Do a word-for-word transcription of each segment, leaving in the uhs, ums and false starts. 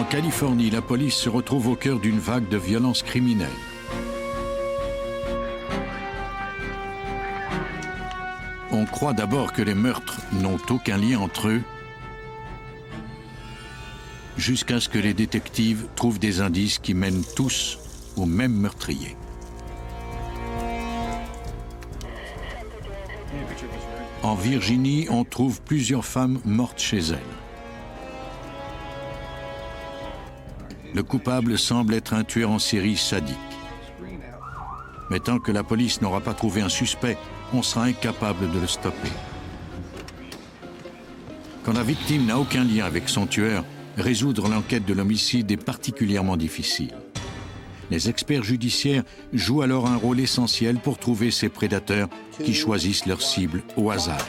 En Californie, la police se retrouve au cœur d'une vague de violences criminelles. On croit d'abord que les meurtres n'ont aucun lien entre eux, jusqu'à ce que les détectives trouvent des indices qui mènent tous au même meurtrier. En Virginie, on trouve plusieurs femmes mortes chez elles. Le coupable semble être un tueur en série sadique. Mais tant que la police n'aura pas trouvé un suspect, on sera incapable de le stopper. Quand la victime n'a aucun lien avec son tueur, résoudre l'enquête de l'homicide est particulièrement difficile. Les experts judiciaires jouent alors un rôle essentiel pour trouver ces prédateurs qui choisissent leur cible au hasard.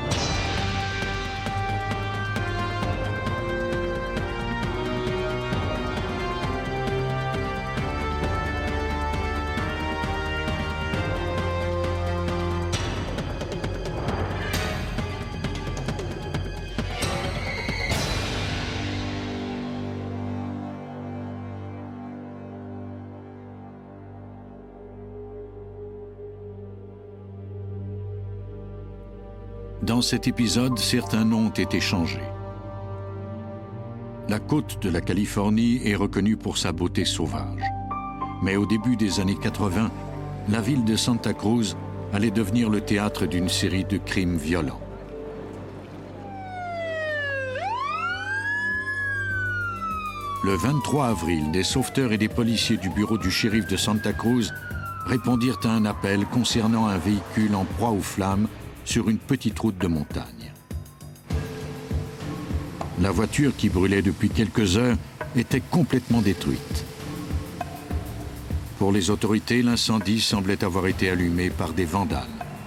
Dans cet épisode, certains noms ont été changés. La côte de la Californie est reconnue pour sa beauté sauvage. Mais au début des années quatre-vingt, la ville de Santa Cruz allait devenir le théâtre d'une série de crimes violents. Le vingt-trois avril, des sauveteurs et des policiers du bureau du shérif de Santa Cruz répondirent à un appel concernant un véhicule en proie aux flammes sur une petite route de montagne. La voiture, qui brûlait depuis quelques heures, était complètement détruite. Pour les autorités, l'incendie semblait avoir été allumé par des vandales.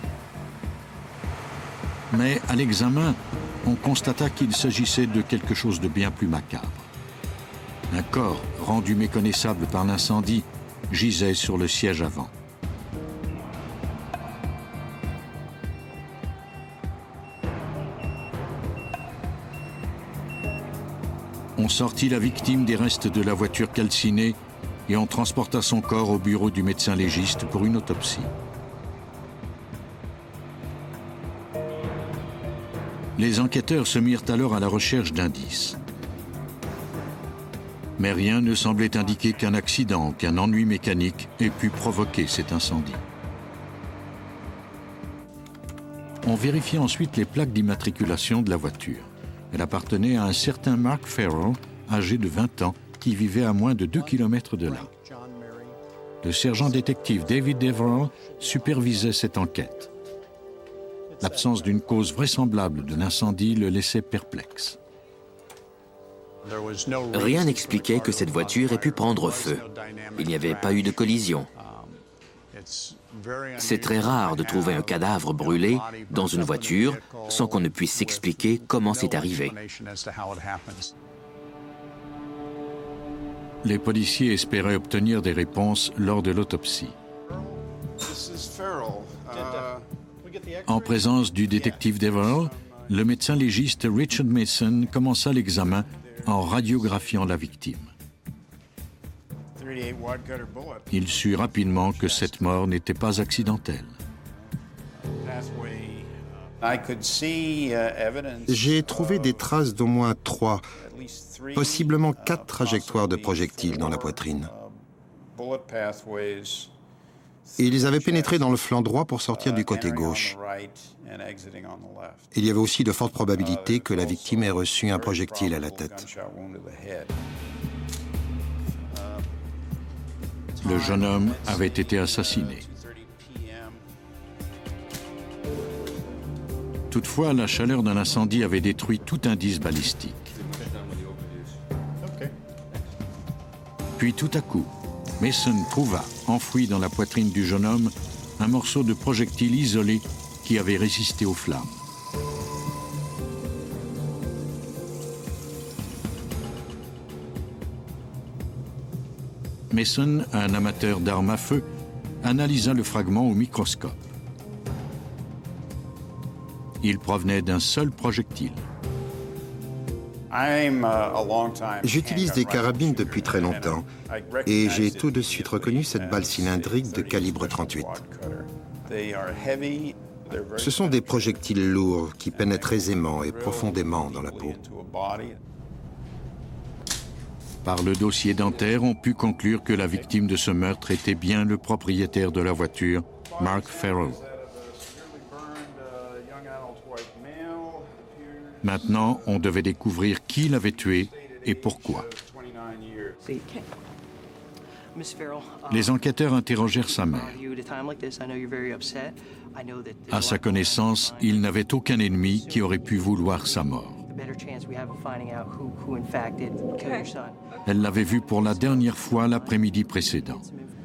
Mais à l'examen, on constata qu'il s'agissait de quelque chose de bien plus macabre. Un corps, rendu méconnaissable par l'incendie, gisait sur le siège avant. On sortit la victime des restes de la voiture calcinée et on transporta son corps au bureau du médecin légiste pour une autopsie. Les enquêteurs se mirent alors à la recherche d'indices. Mais rien ne semblait indiquer qu'un accident, qu'un ennui mécanique ait pu provoquer cet incendie. On vérifia ensuite les plaques d'immatriculation de la voiture. Elle appartenait à un certain Mark Farrell, âgé de vingt ans, qui vivait à moins de deux kilomètres de là. Le sergent détective David Deverell supervisait cette enquête. L'absence d'une cause vraisemblable de l'incendie le laissait perplexe. Rien n'expliquait que cette voiture ait pu prendre feu. Il n'y avait pas eu de collision. C'est très rare de trouver un cadavre brûlé dans une voiture sans qu'on ne puisse s'expliquer comment c'est arrivé. Les policiers espéraient obtenir des réponses lors de l'autopsie. En présence du détective Deverell, le médecin légiste Richard Mason commença l'examen en radiographiant la victime. Il sut rapidement que cette mort n'était pas accidentelle. J'ai trouvé des traces d'au moins trois, possiblement quatre trajectoires de projectiles dans la poitrine. Ils avaient pénétré dans le flanc droit pour sortir du côté gauche. Il y avait aussi de fortes probabilités que la victime ait reçu un projectile à la tête. Le jeune homme avait été assassiné. Toutefois, la chaleur d'un incendie avait détruit tout indice balistique. Puis tout à coup, Mason trouva, enfoui dans la poitrine du jeune homme, un morceau de projectile isolé qui avait résisté aux flammes. Mason, un amateur d'armes à feu, analysa le fragment au microscope. Il provenait d'un seul projectile. J'utilise des carabines depuis très longtemps et j'ai tout de suite reconnu cette balle cylindrique de calibre trente-huit. Ce sont des projectiles lourds qui pénètrent aisément et profondément dans la peau. Par le dossier dentaire, on put conclure que la victime de ce meurtre était bien le propriétaire de la voiture, Mark Farrell. Maintenant, on devait découvrir qui l'avait tué et pourquoi. Les enquêteurs interrogèrent sa mère. À sa connaissance, il n'avait aucun ennemi qui aurait pu vouloir sa mort. Elle l'avait vu pour la dernière fois l'après-midi précédent.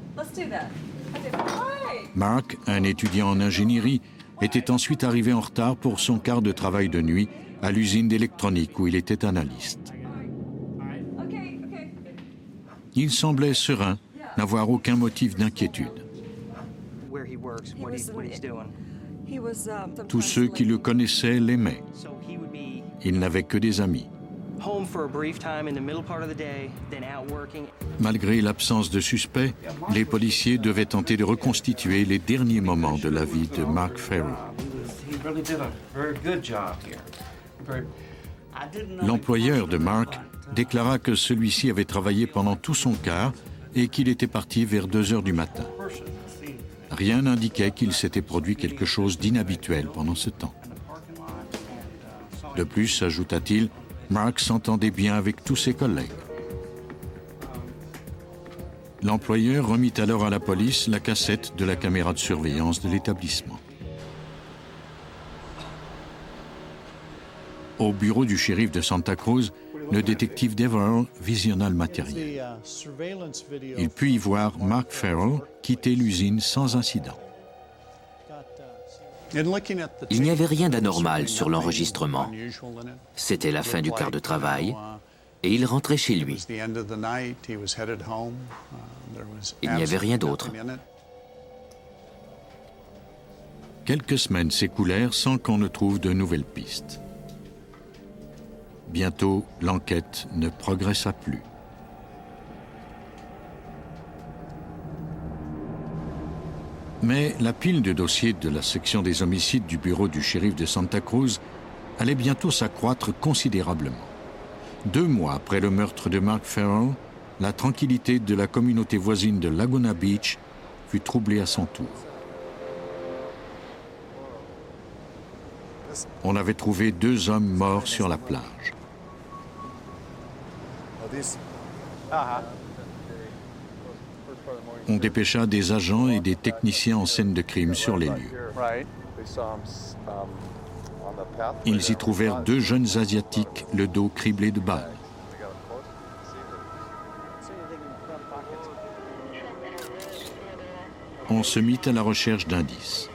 Mark, un étudiant en ingénierie, était ensuite arrivé en retard pour son quart de travail de nuit à l'usine d'électronique où il était analyste. Il semblait serein, n'avoir aucun motif d'inquiétude. Tous ceux qui le connaissaient l'aimaient. Il n'avait que des amis. Malgré l'absence de suspects, les policiers devaient tenter de reconstituer les derniers moments de la vie de Mark Farrell. L'employeur de Mark déclara que celui-ci avait travaillé pendant tout son quart et qu'il était parti vers deux heures du matin. Rien n'indiquait qu'il s'était produit quelque chose d'inhabituel pendant ce temps. De plus, ajouta-t-il, Mark s'entendait bien avec tous ses collègues. L'employeur remit alors à la police la cassette de la caméra de surveillance de l'établissement. Au bureau du shérif de Santa Cruz, le détective Devereux visionna le matériel. Il put y voir Mark Farrell quitter l'usine sans incident. Il n'y avait rien d'anormal sur l'enregistrement. C'était la fin du quart de travail et il rentrait chez lui. Il n'y avait rien d'autre. Quelques semaines s'écoulèrent sans qu'on ne trouve de nouvelles pistes. Bientôt, l'enquête ne progressa plus. Mais la pile de dossiers de la section des homicides du bureau du shérif de Santa Cruz allait bientôt s'accroître considérablement. Deux mois après le meurtre de Mark Farrell, la tranquillité de la communauté voisine de Laguna Beach fut troublée à son tour. On avait trouvé deux hommes morts sur la plage. On dépêcha des agents et des techniciens en scène de crime sur les lieux. Ils y trouvèrent deux jeunes Asiatiques, le dos criblé de balles. On se mit à la recherche d'indices.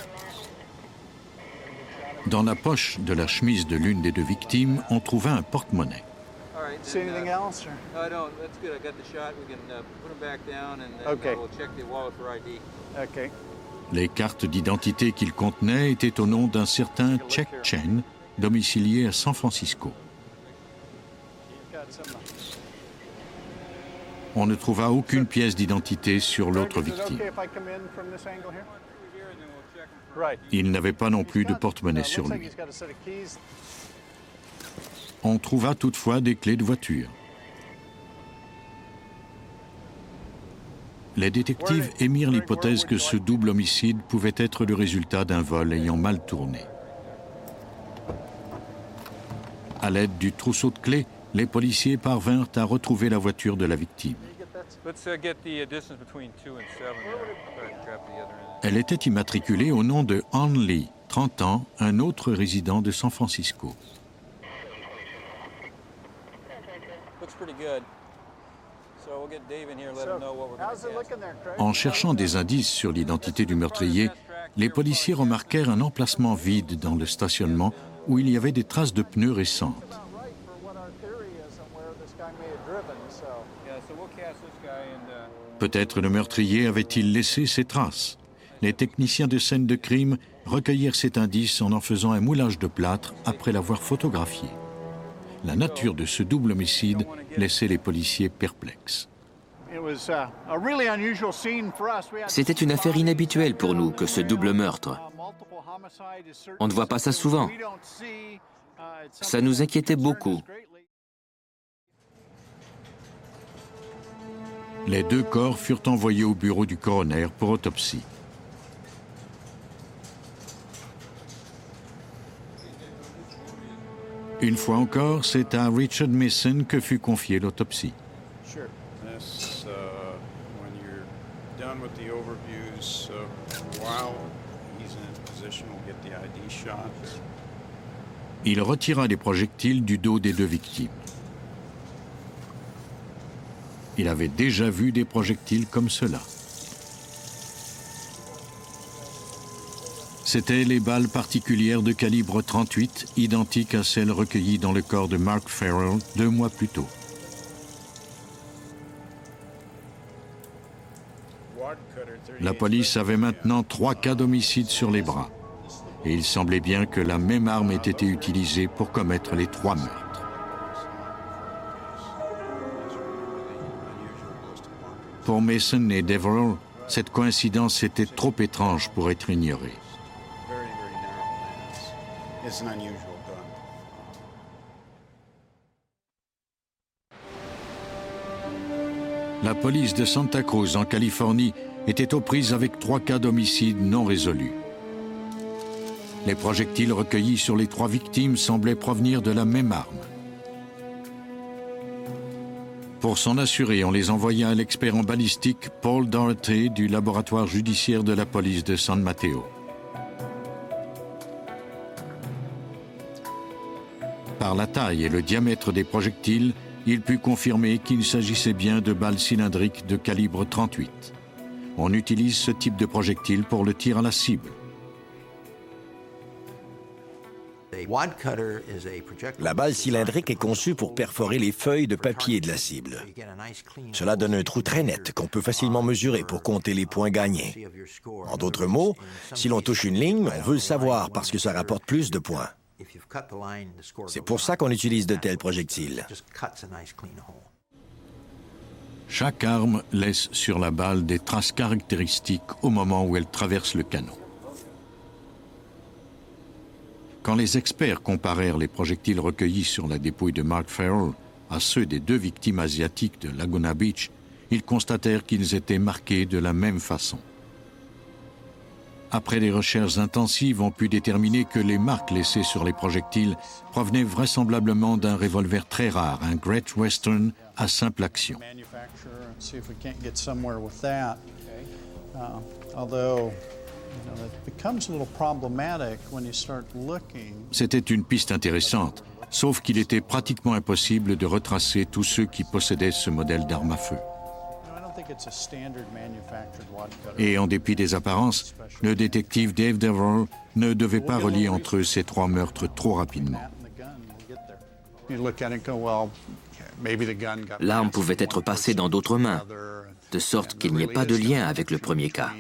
Dans la poche de la chemise de l'une des deux victimes, on trouva un porte-monnaie. See anything else? Or? Uh, no, that's good. I got the shot. We can uh, put them back down and then okay. uh, we'll check the wallet for I D. Okay. Les cartes d'identité qu'il contenait étaient au nom d'un certain Check Chen, domicilié à San Francisco. On ne trouva aucune pièce d'identité sur l'autre victime. Il n'avait pas non plus de porte-monnaie sur lui. On trouva toutefois des clés de voiture. Les détectives émirent l'hypothèse que ce double homicide pouvait être le résultat d'un vol ayant mal tourné. À l'aide du trousseau de clés, les policiers parvinrent à retrouver la voiture de la victime. Elle était immatriculée au nom de Han Lee, trente ans, un autre résident de San Francisco. En cherchant des indices sur l'identité du meurtrier, les policiers remarquèrent un emplacement vide dans le stationnement où il y avait des traces de pneus récentes. Peut-être le meurtrier avait-il laissé ses traces. Les techniciens de scène de crime recueillirent cet indice en en faisant un moulage de plâtre après l'avoir photographié. La nature de ce double homicide laissait les policiers perplexes. C'était une affaire inhabituelle pour nous que ce double meurtre. On ne voit pas ça souvent. Ça nous inquiétait beaucoup. Les deux corps furent envoyés au bureau du coroner pour autopsie. Une fois encore, c'est à Richard Mason que fut confiée l'autopsie. Il retira les projectiles du dos des deux victimes. Il avait déjà vu des projectiles comme cela. C'étaient les balles particulières de calibre trente-huit, identiques à celles recueillies dans le corps de Mark Farrell deux mois plus tôt. La police avait maintenant trois cas d'homicide sur les bras. Et il semblait bien que la même arme ait été utilisée pour commettre les trois meurtres. Pour Mason et Devereux, cette coïncidence était trop étrange pour être ignorée. La police de Santa Cruz, en Californie, était aux prises avec trois cas d'homicide non résolus. Les projectiles recueillis sur les trois victimes semblaient provenir de la même arme. Pour s'en assurer, on les envoya à l'expert en balistique Paul Doherty du laboratoire judiciaire de la police de San Mateo. Par la taille et le diamètre des projectiles, il put confirmer qu'il s'agissait bien de balles cylindriques de calibre trente-huit. On utilise ce type de projectile pour le tir à la cible. La balle cylindrique est conçue pour perforer les feuilles de papier de la cible. Cela donne un trou très net qu'on peut facilement mesurer pour compter les points gagnés. En d'autres mots, si l'on touche une ligne, on veut le savoir parce que ça rapporte plus de points. C'est pour ça qu'on utilise de tels projectiles. Chaque arme laisse sur la balle des traces caractéristiques au moment où elle traverse le canon. Quand les experts comparèrent les projectiles recueillis sur la dépouille de Mark Farrell à ceux des deux victimes asiatiques de Laguna Beach, ils constatèrent qu'ils étaient marqués de la même façon. Après des recherches intensives, on put déterminer que les marques laissées sur les projectiles provenaient vraisemblablement d'un revolver très rare, un Great Western à simple action. C'était une piste intéressante, sauf qu'il était pratiquement impossible de retracer tous ceux qui possédaient ce modèle d'arme à feu. Et en dépit des apparences, le détective Dave Devereux ne devait pas relier entre eux ces trois meurtres trop rapidement. L'arme pouvait être passée dans d'autres mains, de sorte qu'il n'y ait pas de lien avec le premier cas.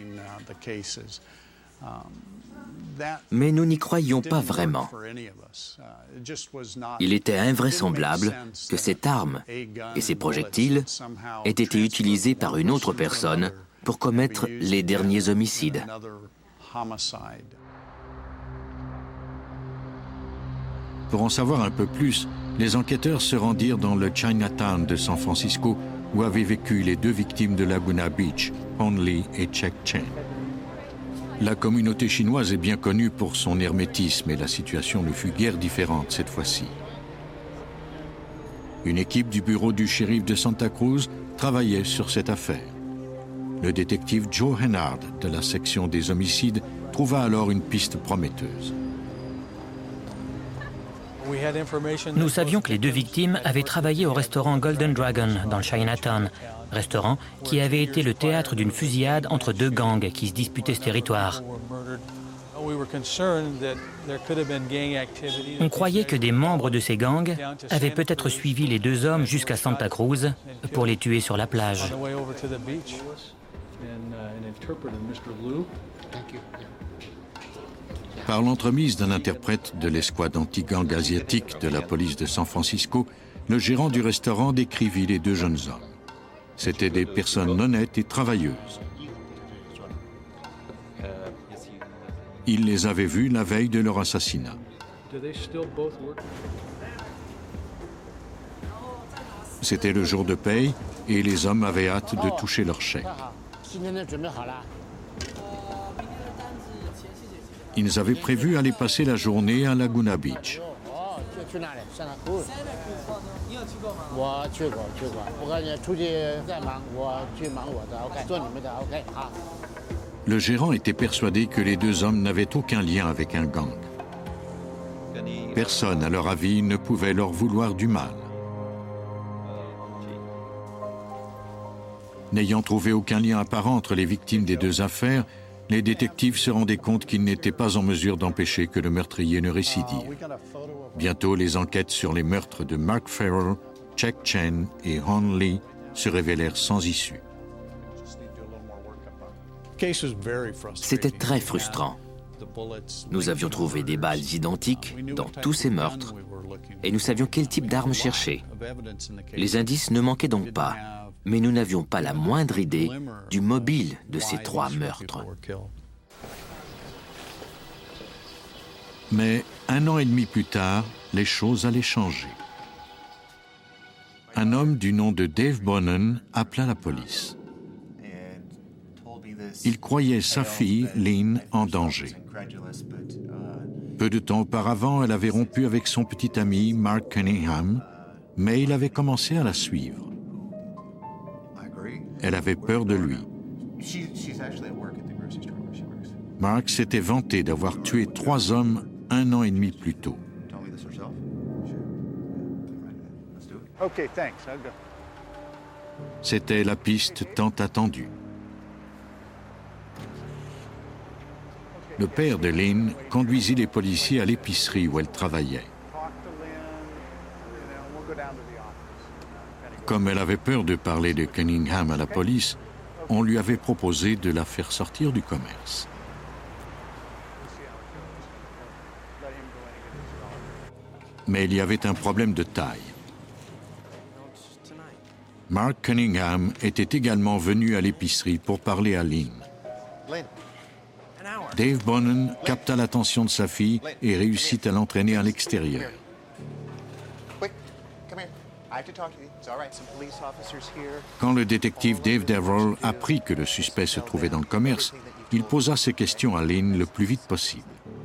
Mais nous n'y croyions pas vraiment. Il était invraisemblable que cette arme et ces projectiles aient été utilisés par une autre personne pour commettre les derniers homicides. Pour en savoir un peu plus, les enquêteurs se rendirent dans le Chinatown de San Francisco où avaient vécu les deux victimes de Laguna Beach, Hon Lee et Chek Chen. La communauté chinoise est bien connue pour son hermétisme et la situation ne fut guère différente cette fois-ci. Une équipe du bureau du shérif de Santa Cruz travaillait sur cette affaire. Le détective Joe Hennard de la section des homicides trouva alors une piste prometteuse. Nous savions que les deux victimes avaient travaillé au restaurant Golden Dragon dans le Chinatown, restaurant qui avait été le théâtre d'une fusillade entre deux gangs qui se disputaient ce territoire. On croyait que des membres de ces gangs avaient peut-être suivi les deux hommes jusqu'à Santa Cruz pour les tuer sur la plage. Par l'entremise d'un interprète de l'escouade anti-gang asiatique de la police de San Francisco, le gérant du restaurant décrivit les deux jeunes hommes. C'étaient des personnes honnêtes et travailleuses. Il les avait vus la veille de leur assassinat. C'était le jour de paye et les hommes avaient hâte de toucher leur chèque. Ils avaient prévu aller passer la journée à Laguna Beach. Le gérant était persuadé que les deux hommes n'avaient aucun lien avec un gang. Personne, à leur avis, ne pouvait leur vouloir du mal. N'ayant trouvé aucun lien apparent entre les victimes des deux affaires, les détectives se rendaient compte qu'ils n'étaient pas en mesure d'empêcher que le meurtrier ne récidive. Bientôt, les enquêtes sur les meurtres de Mark Farrell, Jack Chen et Hon Lee se révélèrent sans issue. C'était très frustrant. Nous avions trouvé des balles identiques dans tous ces meurtres et nous savions quel type d'armes chercher. Les indices ne manquaient donc pas, mais nous n'avions pas la moindre idée du mobile de ces trois meurtres. Mais un an et demi plus tard, les choses allaient changer. Un homme du nom de Dave Bonnen appela la police. Il croyait sa fille, Lynn, en danger. Peu de temps auparavant, elle avait rompu avec son petit ami, Mark Cunningham, mais il avait commencé à la suivre. Elle avait peur de lui. Mark s'était vanté d'avoir tué trois hommes un an et demi plus tôt. C'était la piste tant attendue. Le père de Lynn conduisit les policiers à l'épicerie où elle travaillait. Comme elle avait peur de parler de Cunningham à la police, on lui avait proposé de la faire sortir du commerce. Mais il y avait un problème de taille. Mark Cunningham était également venu à l'épicerie pour parler à Lynn. Dave Bonnen capta l'attention de sa fille et réussit à l'entraîner à l'extérieur. Quand le détective Dave Deverell apprit que le suspect se trouvait dans le commerce, il posa ses questions à Lynn le plus vite possible.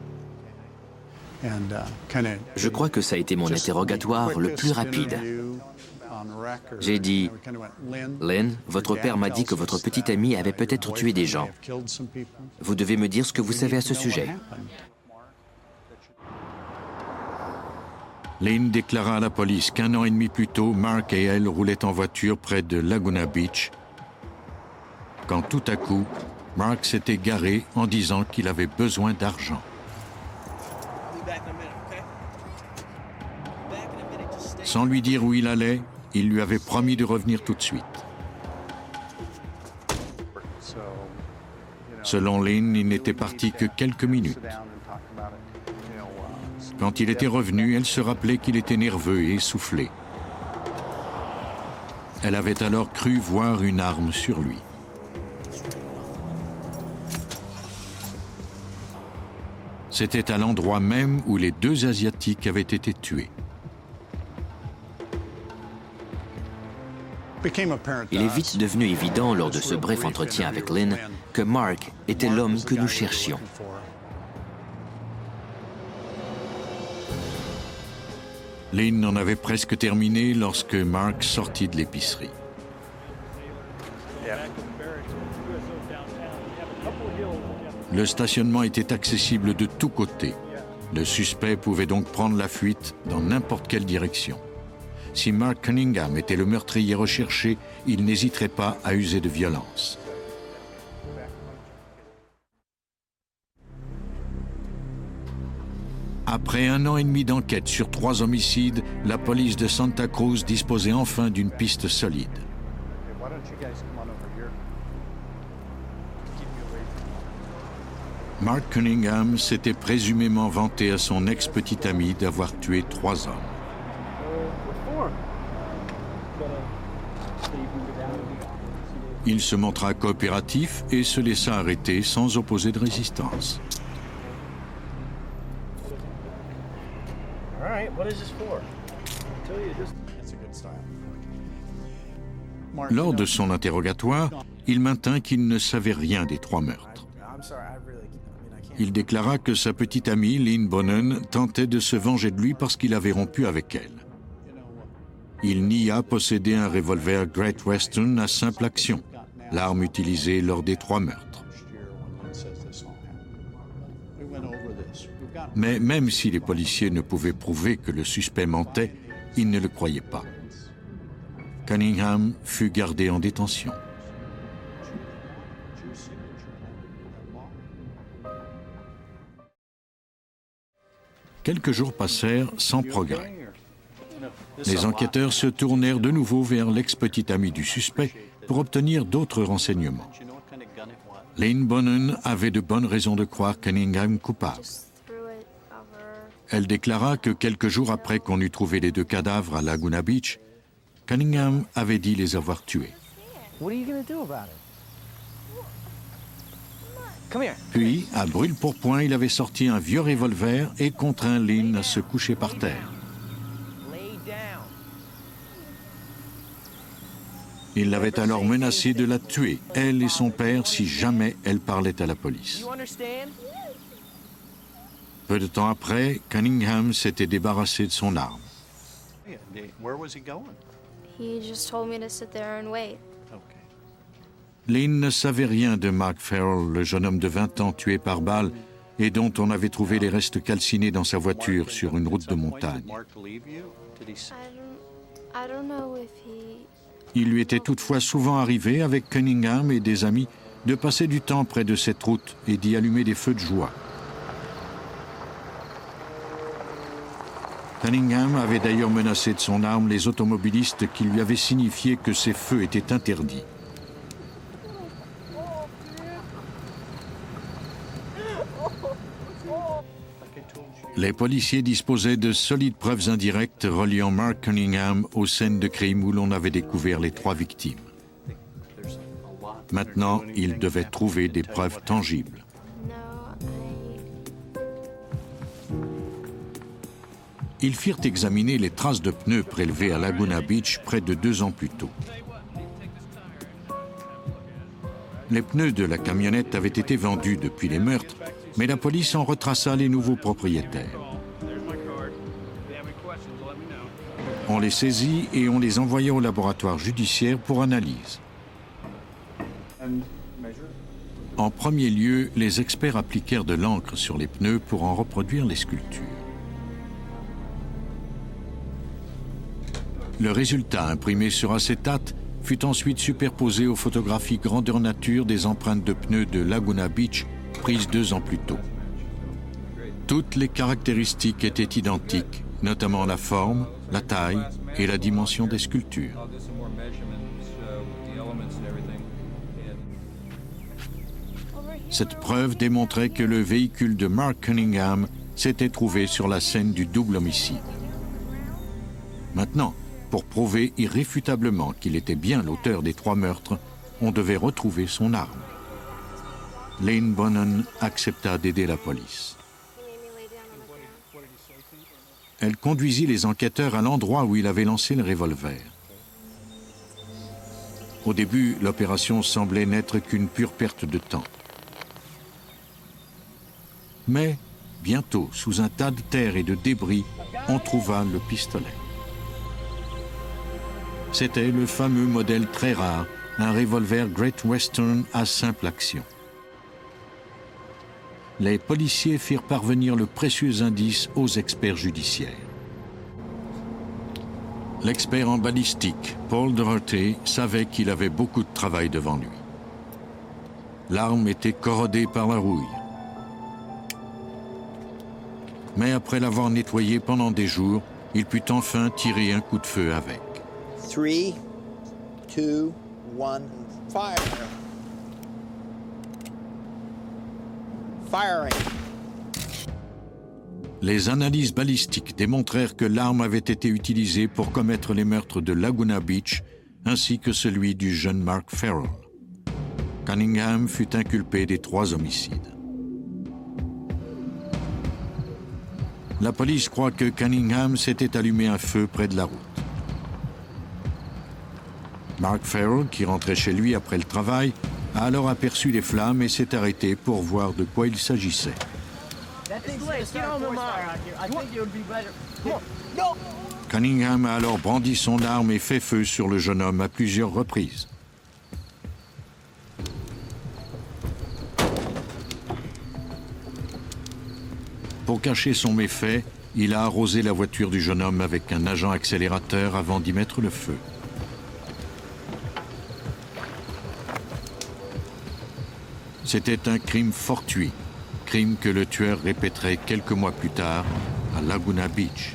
Je crois que ça a été mon interrogatoire le plus rapide. J'ai dit, Lynn, votre père m'a dit que votre petit ami avait peut-être tué des gens. Vous devez me dire ce que vous savez à ce sujet. Lynn déclara à la police qu'un an et demi plus tôt, Mark et elle roulaient en voiture près de Laguna Beach, quand tout à coup, Mark s'était garé en disant qu'il avait besoin d'argent. Sans lui dire où il allait, il lui avait promis de revenir tout de suite. Selon Lynn, il n'était parti que quelques minutes. Quand il était revenu, elle se rappelait qu'il était nerveux et essoufflé. Elle avait alors cru voir une arme sur lui. C'était à l'endroit même où les deux Asiatiques avaient été tués. Il est vite devenu évident lors de ce bref entretien avec Lynn que Mark était l'homme que nous cherchions. Lynn en avait presque terminé lorsque Mark sortit de l'épicerie. Le stationnement était accessible de tous côtés. Le suspect pouvait donc prendre la fuite dans n'importe quelle direction. Si Mark Cunningham était le meurtrier recherché, il n'hésiterait pas à user de violence. Après un an et demi d'enquête sur trois homicides, la police de Santa Cruz disposait enfin d'une piste solide. Mark Cunningham s'était présumément vanté à son ex-petit ami d'avoir tué trois hommes. Il se montra coopératif et se laissa arrêter sans opposer de résistance. Lors de son interrogatoire, il maintint qu'il ne savait rien des trois meurtres. Il déclara que sa petite amie, Lynn Bonnen, tentait de se venger de lui parce qu'il avait rompu avec elle. Il nia posséder un revolver Great Western à simple action, l'arme utilisée lors des trois meurtres. Mais même si les policiers ne pouvaient prouver que le suspect mentait, ils ne le croyaient pas. Cunningham fut gardé en détention. Quelques jours passèrent sans progrès. Les enquêteurs se tournèrent de nouveau vers l'ex-petit ami du suspect pour obtenir d'autres renseignements. Lynn Bonnen avait de bonnes raisons de croire Cunningham coupable. Elle déclara que quelques jours après qu'on eut trouvé les deux cadavres à Laguna Beach, Cunningham avait dit les avoir tués. Puis, à brûle-pourpoint, il avait sorti un vieux revolver et contraint Lynn à se coucher par terre. Il l'avait alors menacée de la tuer, elle et son père, si jamais elle parlait à la police. Peu de temps après, Cunningham s'était débarrassé de son arme. Lynn ne savait rien de Mark Farrell, le jeune homme de vingt ans tué par balle et dont on avait trouvé les restes calcinés dans sa voiture sur une route de montagne. Il lui était toutefois souvent arrivé, avec Cunningham et des amis, de passer du temps près de cette route et d'y allumer des feux de joie. Cunningham avait d'ailleurs menacé de son arme les automobilistes qui lui avaient signifié que ces feux étaient interdits. Les policiers disposaient de solides preuves indirectes reliant Mark Cunningham aux scènes de crime où l'on avait découvert les trois victimes. Maintenant, ils devaient trouver des preuves tangibles. Ils firent examiner les traces de pneus prélevées à Laguna Beach près de deux ans plus tôt. Les pneus de la camionnette avaient été vendus depuis les meurtres, mais la police en retraça les nouveaux propriétaires. On les saisit et on les envoya au laboratoire judiciaire pour analyse. En premier lieu, les experts appliquèrent de l'encre sur les pneus pour en reproduire les sculptures. Le résultat, imprimé sur acétate, fut ensuite superposé aux photographies grandeur nature des empreintes de pneus de Laguna Beach prises deux ans plus tôt. Toutes les caractéristiques étaient identiques, notamment la forme, la taille et la dimension des sculptures. Cette preuve démontrait que le véhicule de Mark Cunningham s'était trouvé sur la scène du double homicide. Maintenant, pour prouver irréfutablement qu'il était bien l'auteur des trois meurtres, on devait retrouver son arme. Lynn Bonnen accepta d'aider la police. Elle conduisit les enquêteurs à l'endroit où il avait lancé le revolver. Au début, l'opération semblait n'être qu'une pure perte de temps. Mais, bientôt, sous un tas de terre et de débris, on trouva le pistolet. C'était le fameux modèle très rare, un revolver Great Western à simple action. Les policiers firent parvenir le précieux indice aux experts judiciaires. L'expert en balistique, Paul Doherty, savait qu'il avait beaucoup de travail devant lui. L'arme était corrodée par la rouille. Mais après l'avoir nettoyée pendant des jours, il put enfin tirer un coup de feu avec. Three, two, one, fire. Les analyses balistiques démontrèrent que l'arme avait été utilisée pour commettre les meurtres de Laguna Beach ainsi que celui du jeune Mark Farrell. Cunningham fut inculpé des trois homicides. La police croit que Cunningham s'était allumé un feu près de la route. Mark Farrell, qui rentrait chez lui après le travail, a alors aperçu les flammes et s'est arrêté pour voir de quoi il s'agissait. Cunningham a alors brandi son arme et fait feu sur le jeune homme à plusieurs reprises. Pour cacher son méfait, il a arrosé la voiture du jeune homme avec un agent accélérateur avant d'y mettre le feu. C'était un crime fortuit, crime que le tueur répéterait quelques mois plus tard à Laguna Beach.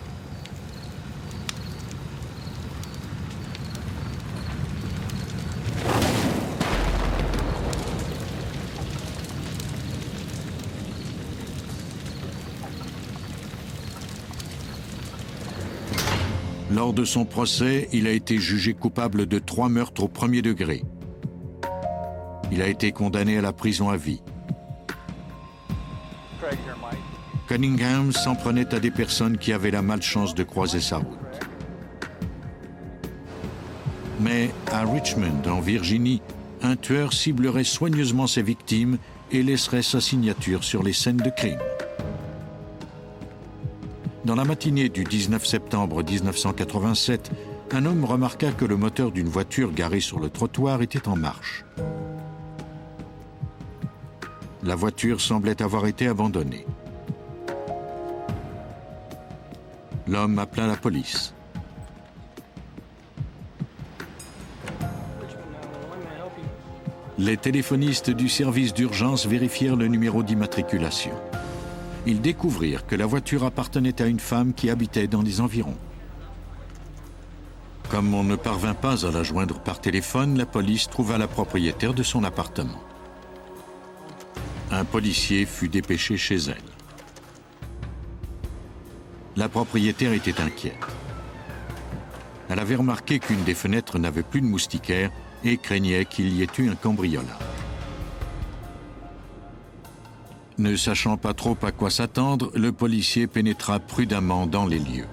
Lors de son procès, il a été jugé coupable de trois meurtres au premier degré. Il a été condamné à la prison à vie. Cunningham s'en prenait à des personnes qui avaient la malchance de croiser sa route. Mais à Richmond, en Virginie, un tueur ciblerait soigneusement ses victimes et laisserait sa signature sur les scènes de crime. Dans la matinée du dix-neuf septembre mille neuf cent quatre-vingt-sept, un homme remarqua que le moteur d'une voiture garée sur le trottoir était en marche. La voiture semblait avoir été abandonnée. L'homme appela la police. Les téléphonistes du service d'urgence vérifièrent le numéro d'immatriculation. Ils découvrirent que la voiture appartenait à une femme qui habitait dans les environs. Comme on ne parvint pas à la joindre par téléphone, la police trouva la propriétaire de son appartement. Un policier fut dépêché chez elle. La propriétaire était inquiète. Elle avait remarqué qu'une des fenêtres n'avait plus de moustiquaire et craignait qu'il y ait eu un cambriolage. Ne sachant pas trop à quoi s'attendre, le policier pénétra prudemment dans les lieux.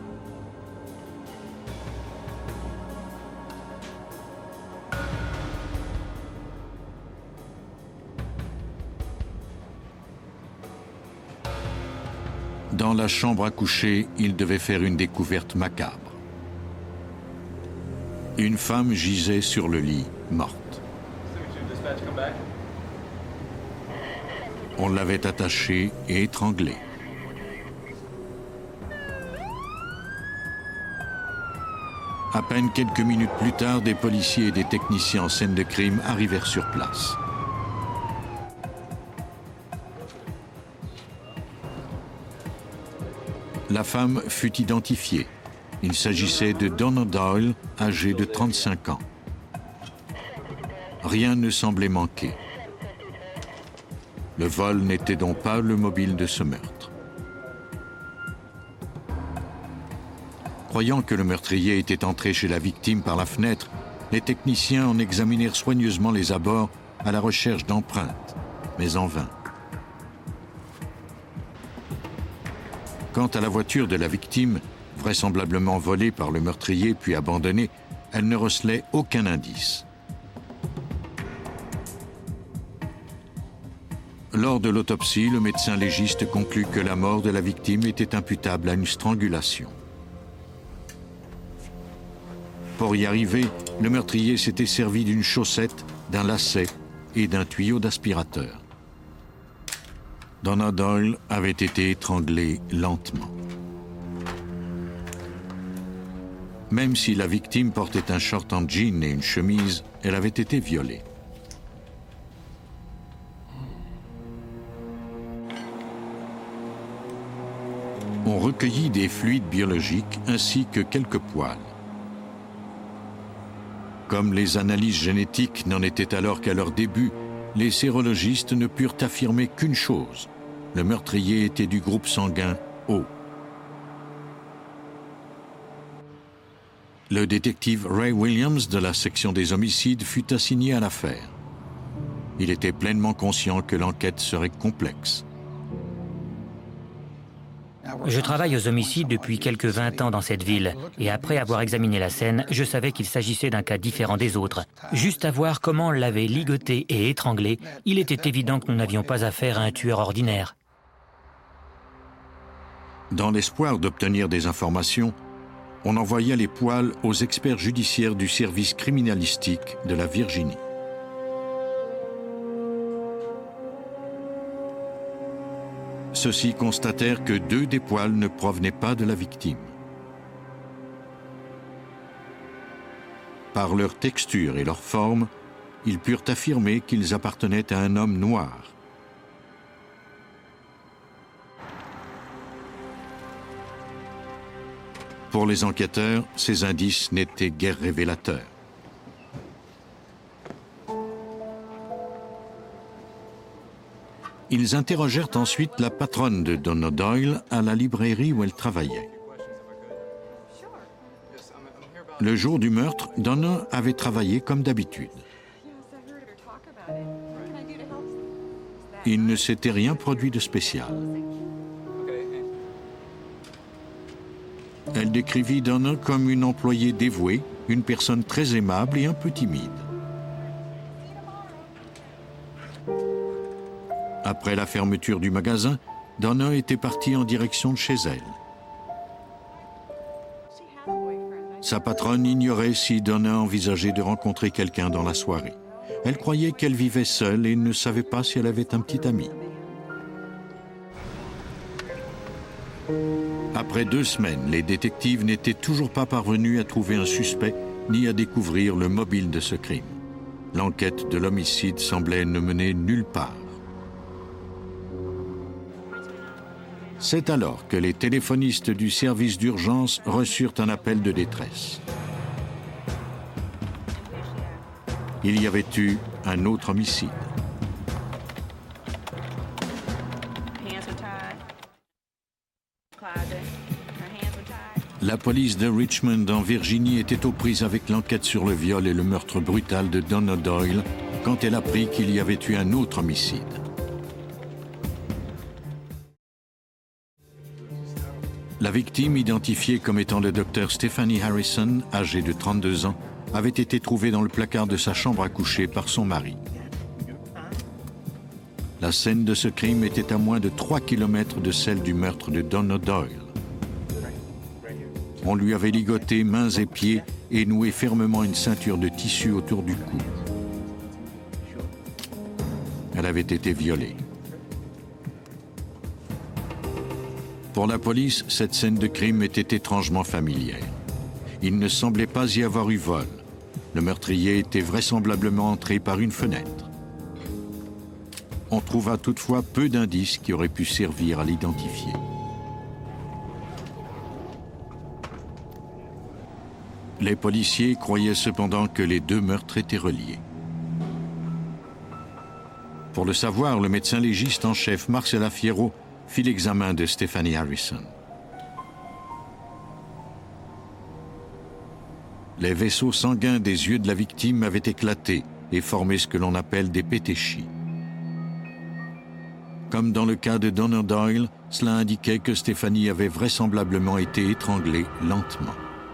Dans la chambre à coucher, il devait faire une découverte macabre. Une femme gisait sur le lit, morte. On l'avait attachée et étranglée. À peine quelques minutes plus tard, des policiers et des techniciens en scène de crime arrivèrent sur place. La femme fut identifiée. Il s'agissait de Donna Doyle, âgée de trente-cinq ans. Rien ne semblait manquer. Le vol n'était donc pas le mobile de ce meurtre. Croyant que le meurtrier était entré chez la victime par la fenêtre, les techniciens en examinèrent soigneusement les abords à la recherche d'empreintes, mais en vain. Quant à la voiture de la victime, vraisemblablement volée par le meurtrier puis abandonnée, elle ne recelait aucun indice. Lors de l'autopsie, le médecin légiste conclut que la mort de la victime était imputable à une strangulation. Pour y arriver, le meurtrier s'était servi d'une chaussette, d'un lacet et d'un tuyau d'aspirateur. Donna Doyle avait été étranglée lentement. Même si la victime portait un short en jean et une chemise, elle avait été violée. On recueillit des fluides biologiques ainsi que quelques poils. Comme les analyses génétiques n'en étaient alors qu'à leur début, les sérologistes ne purent affirmer qu'une chose. Le meurtrier était du groupe sanguin O. Le détective Ray Williams de la section des homicides fut assigné à l'affaire. Il était pleinement conscient que l'enquête serait complexe. Je travaille aux homicides depuis quelques vingt ans dans cette ville, et après avoir examiné la scène, je savais qu'il s'agissait d'un cas différent des autres. Juste à voir comment on l'avait ligoté et étranglé, il était évident que nous n'avions pas affaire à un tueur ordinaire. Dans l'espoir d'obtenir des informations, on envoya les poils aux experts judiciaires du service criminalistique de la Virginie. Ceux-ci constatèrent que deux des poils ne provenaient pas de la victime. Par leur texture et leur forme, ils purent affirmer qu'ils appartenaient à un homme noir. Pour les enquêteurs, ces indices n'étaient guère révélateurs. Ils interrogèrent ensuite la patronne de Donna Doyle à la librairie où elle travaillait. Le jour du meurtre, Donna avait travaillé comme d'habitude. Il ne s'était rien produit de spécial. Elle décrivit Donna comme une employée dévouée, une personne très aimable et un peu timide. Après la fermeture du magasin, Donna était partie en direction de chez elle. Sa patronne ignorait si Donna envisageait de rencontrer quelqu'un dans la soirée. Elle croyait qu'elle vivait seule et ne savait pas si elle avait un petit ami. Après deux semaines, les détectives n'étaient toujours pas parvenus à trouver un suspect ni à découvrir le mobile de ce crime. L'enquête de l'homicide semblait ne mener nulle part. C'est alors que les téléphonistes du service d'urgence reçurent un appel de détresse. Il y avait eu un autre homicide. La police de Richmond en Virginie était aux prises avec l'enquête sur le viol et le meurtre brutal de Donna Doyle quand elle apprit qu'il y avait eu un autre homicide. La victime, identifiée comme étant le docteur Stephanie Harrison, âgée de trente-deux ans, avait été trouvée dans le placard de sa chambre à coucher par son mari. La scène de ce crime était à moins de trois kilomètres de celle du meurtre de Donna Doyle. On lui avait ligoté mains et pieds et noué fermement une ceinture de tissu autour du cou. Elle avait été violée. Pour la police, cette scène de crime était étrangement familière. Il ne semblait pas y avoir eu vol. Le meurtrier était vraisemblablement entré par une fenêtre. On trouva toutefois peu d'indices qui auraient pu servir à l'identifier. Les policiers croyaient cependant que les deux meurtres étaient reliés. Pour le savoir, le médecin légiste en chef, Marcella Fierro, fit l'examen de Stephanie Harrison. Les vaisseaux sanguins des yeux de la victime avaient éclaté et formé ce que l'on appelle des pétéchis. Comme dans le cas de Donna Doyle, cela indiquait que Stephanie avait vraisemblablement été étranglée lentement.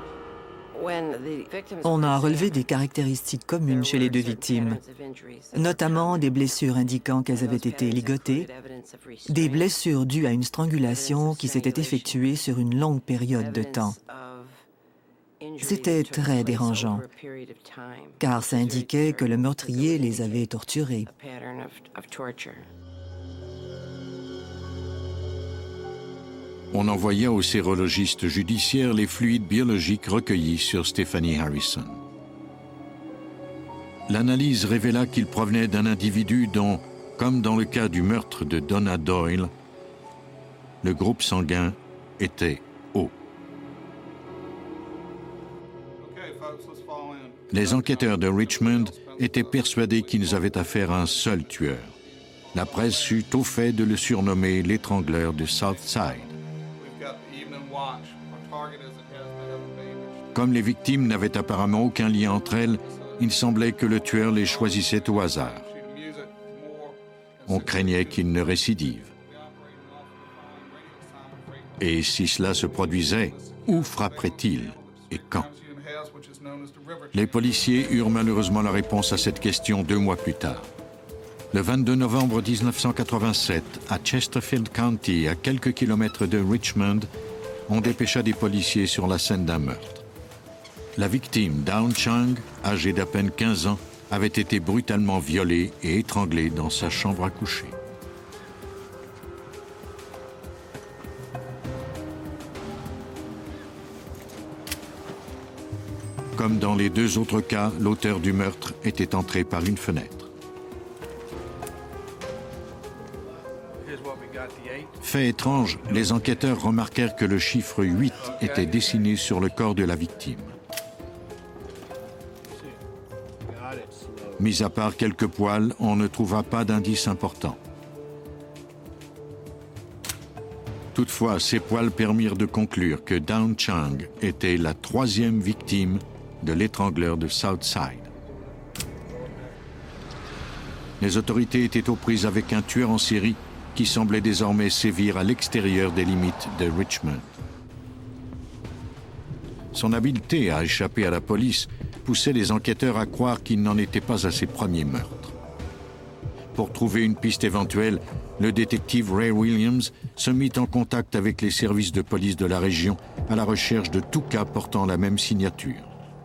On a relevé des caractéristiques communes chez les deux victimes, notamment des blessures indiquant qu'elles avaient été ligotées, des blessures dues à une strangulation qui s'était effectuée sur une longue période de temps. C'était très dérangeant, car ça indiquait que le meurtrier les avait torturées. On envoya au sérologiste judiciaire les fluides biologiques recueillis sur Stephanie Harrison. L'analyse révéla qu'il provenait d'un individu dont, comme dans le cas du meurtre de Donna Doyle, le groupe sanguin était O. Les enquêteurs de Richmond étaient persuadés qu'ils avaient affaire à un seul tueur. La presse eut au fait de le surnommer l'étrangleur de Southside. Comme les victimes n'avaient apparemment aucun lien entre elles, il semblait que le tueur les choisissait au hasard. On craignait qu'il ne récidive. Et si cela se produisait, où frapperait-il et quand? Les policiers eurent malheureusement la réponse à cette question deux mois plus tard. Le vingt-deux novembre mille neuf cent quatre-vingt-sept, à Chesterfield County, à quelques kilomètres de Richmond, on dépêcha des policiers sur la scène d'un meurtre. La victime, Dawn Chang, âgée d'à peine quinze ans, avait été brutalement violée et étranglée dans sa chambre à coucher. Comme dans les deux autres cas, l'auteur du meurtre était entré par une fenêtre. Fait étrange, les enquêteurs remarquèrent que le chiffre huit était dessiné sur le corps de la victime. Mis à part quelques poils, on ne trouva pas d'indice important. Toutefois, ces poils permirent de conclure que Dawn Chang était la troisième victime de l'étrangleur de Southside. Les autorités étaient aux prises avec un tueur en série qui semblait désormais sévir à l'extérieur des limites de Richmond. Son habileté à échapper à la police poussait les enquêteurs à croire qu'il n'en était pas à ses premiers meurtres. Pour trouver une piste éventuelle, le détective Ray Williams se mit en contact avec les services de police de la région à la recherche de tout cas portant la même signature.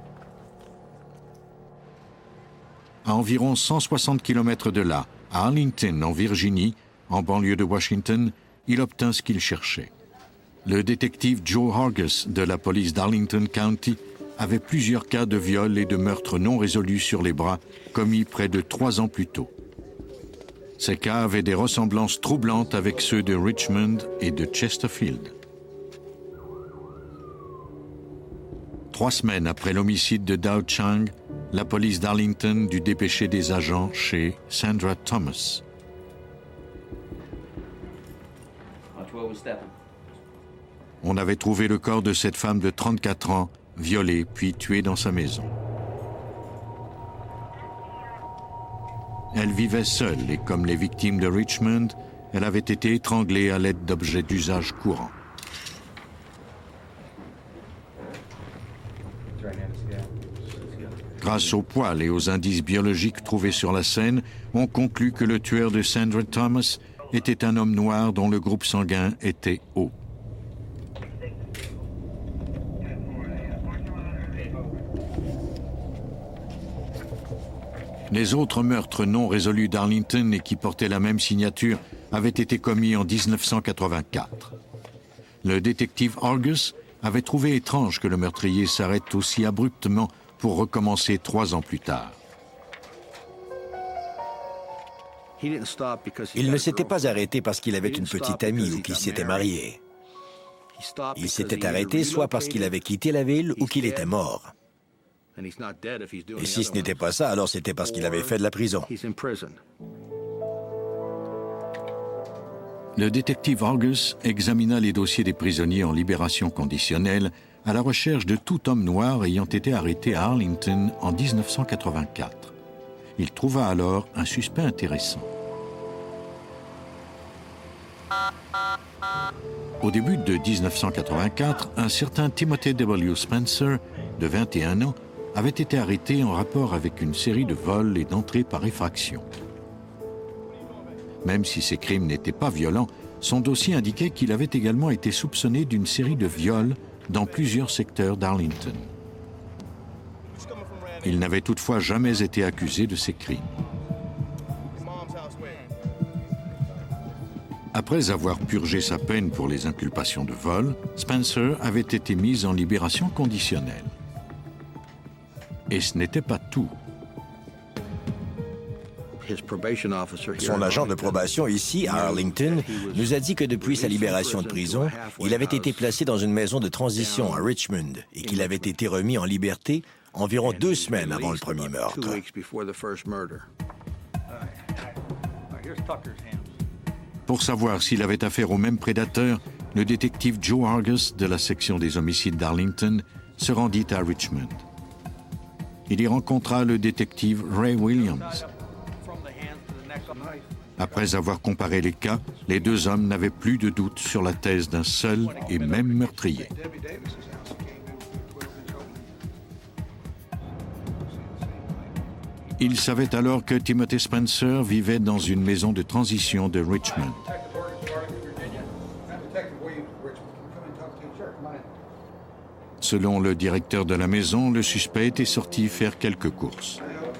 À environ cent soixante kilomètres de là, à Arlington, en Virginie, en banlieue de Washington, il obtint ce qu'il cherchait. Le détective Joe Hargis de la police d'Arlington County avait plusieurs cas de viol et de meurtres non résolus sur les bras commis près de trois ans plus tôt. Ces cas avaient des ressemblances troublantes avec ceux de Richmond et de Chesterfield. Trois semaines après l'homicide de Dawn Chang, la police d'Arlington dut dépêcher des agents chez Sandra Thomas. On avait trouvé le corps de cette femme de trente-quatre ans, violée puis tuée dans sa maison. Elle vivait seule et comme les victimes de Richmond, elle avait été étranglée à l'aide d'objets d'usage courant. Grâce aux poils et aux indices biologiques trouvés sur la scène, on conclut que le tueur de Sandra Thomas était un homme noir dont le groupe sanguin était O. Les autres meurtres non résolus d'Arlington et qui portaient la même signature avaient été commis en mille neuf cent quatre-vingt-quatre. Le détective Hargis avait trouvé étrange que le meurtrier s'arrête aussi abruptement pour recommencer trois ans plus tard. Il ne s'était pas arrêté parce qu'il avait une petite amie ou qu'il s'était marié. Il s'était arrêté soit parce qu'il avait quitté la ville ou qu'il était mort. Et si ce n'était pas ça, alors c'était parce qu'il avait fait de la prison. Le détective Hargis examina les dossiers des prisonniers en libération conditionnelle à la recherche de tout homme noir ayant été arrêté à Arlington en mille neuf cent quatre-vingt-quatre. Il trouva alors un suspect intéressant. Au début de mille neuf cent quatre-vingt-quatre, un certain Timothy W. Spencer, de vingt et un ans, avait été arrêté en rapport avec une série de vols et d'entrées par effraction. Même si ces crimes n'étaient pas violents, son dossier indiquait qu'il avait également été soupçonné d'une série de viols dans plusieurs secteurs d'Arlington. Il n'avait toutefois jamais été accusé de ces crimes. Après avoir purgé sa peine pour les inculpations de vol, Spencer avait été mis en libération conditionnelle. Et ce n'était pas tout. Son agent de probation ici, à Arlington, nous a dit que depuis sa libération de prison, il avait été placé dans une maison de transition à Richmond et qu'il avait été remis en liberté environ deux semaines avant le premier meurtre. Pour savoir s'il avait affaire au même prédateur, le détective Joe Argus de la section des homicides d'Arlington se rendit à Richmond. Il y rencontra le détective Ray Williams. Après avoir comparé les cas, les deux hommes n'avaient plus de doute sur la thèse d'un seul et même meurtrier. Ils savaient alors que Timothy Spencer vivait dans une maison de transition de Richmond. Selon le directeur de la maison, le suspect était sorti faire quelques courses.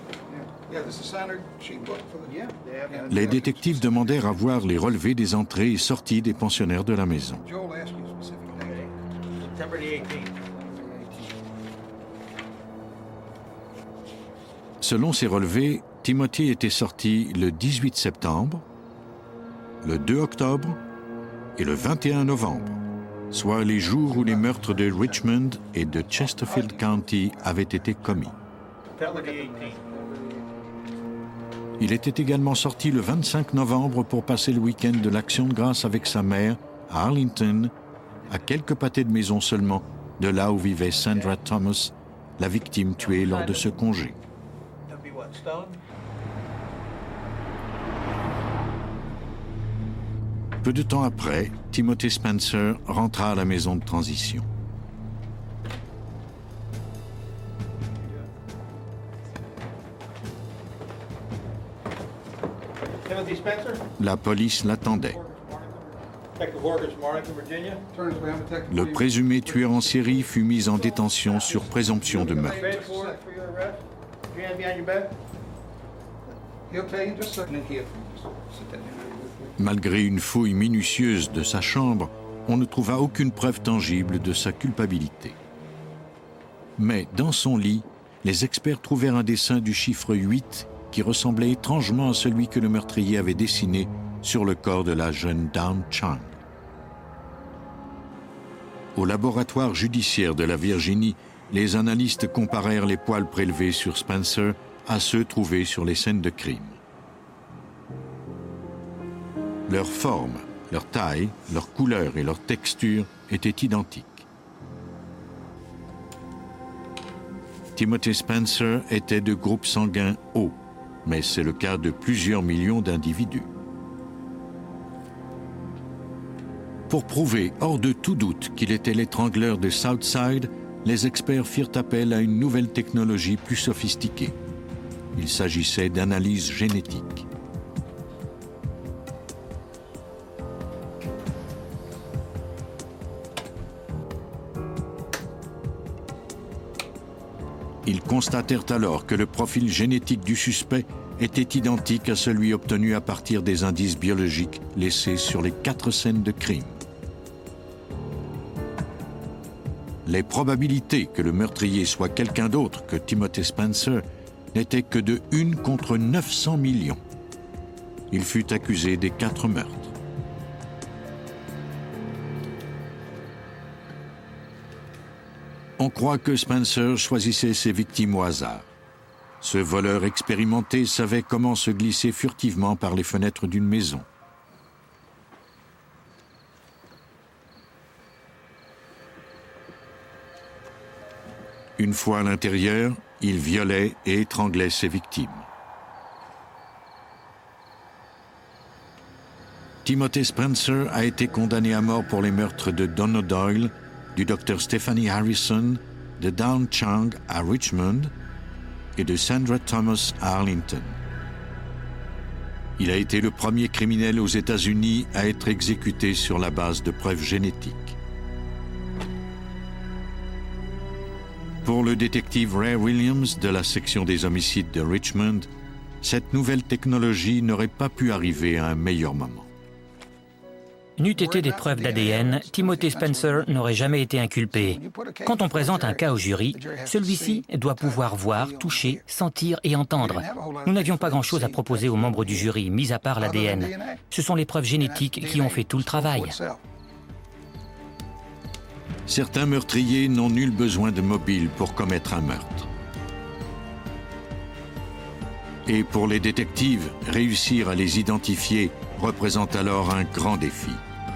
Les détectives demandèrent à voir les relevés des entrées et sorties des pensionnaires de la maison. Selon ces relevés, Timothy était sorti le dix-huit septembre, le deux octobre et le vingt et un novembre, soit les jours où les meurtres de Richmond et de Chesterfield County avaient été commis. Il était également sorti le vingt-cinq novembre pour passer le week-end de l'Action de grâce avec sa mère à Arlington, à quelques pâtés de maison seulement de là où vivait Sandra Thomas, la victime tuée lors de ce congé. Peu de temps après, Timothy Spencer rentra à la maison de transition. La police l'attendait. Le présumé tueur en série fut mis en détention sur présomption de meurtre. Malgré une fouille minutieuse de sa chambre, on ne trouva aucune preuve tangible de sa culpabilité. Mais dans son lit, les experts trouvèrent un dessin du chiffre huit qui ressemblait étrangement à celui que le meurtrier avait dessiné sur le corps de la jeune Dawn Chang. Au laboratoire judiciaire de la Virginie, les analystes comparèrent les poils prélevés sur Spencer à ceux trouvés sur les scènes de crime. Leur forme, leur taille, leur couleur et leur texture étaient identiques. Timothy Spencer était de groupe sanguin O, mais c'est le cas de plusieurs millions d'individus. Pour prouver hors de tout doute qu'il était l'étrangleur de Southside, les experts firent appel à une nouvelle technologie plus sophistiquée. Il s'agissait d'analyse génétique. Ils constatèrent alors que le profil génétique du suspect était identique à celui obtenu à partir des indices biologiques laissés sur les quatre scènes de crime. Les probabilités que le meurtrier soit quelqu'un d'autre que Timothy Spencer n'étaient que de une contre neuf cents millions. Il fut accusé des quatre meurtres. On croit que Spencer choisissait ses victimes au hasard. Ce voleur expérimenté savait comment se glisser furtivement par les fenêtres d'une maison. Une fois à l'intérieur, il violait et étranglait ses victimes. Timothy Spencer a été condamné à mort pour les meurtres de Donna Doyle, du docteur Stephanie Harrison, de Dawn Chang à Richmond et de Sandra Thomas à Arlington. Il a été le premier criminel aux États-Unis à être exécuté sur la base de preuves génétiques. Pour le détective Ray Williams de la section des homicides de Richmond, cette nouvelle technologie n'aurait pas pu arriver à un meilleur moment. N'eût été des preuves d'A D N, Timothy Spencer n'aurait jamais été inculpé. Quand on présente un cas au jury, celui-ci doit pouvoir voir, toucher, sentir et entendre. Nous n'avions pas grand-chose à proposer aux membres du jury, mis à part l'A D N. Ce sont les preuves génétiques qui ont fait tout le travail. Certains meurtriers n'ont nul besoin de mobile pour commettre un meurtre. Et pour les détectives, réussir à les identifier représente alors un grand défi.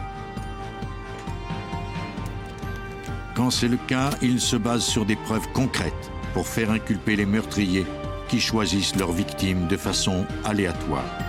Quand c'est le cas, ils se basent sur des preuves concrètes pour faire inculper les meurtriers qui choisissent leurs victimes de façon aléatoire.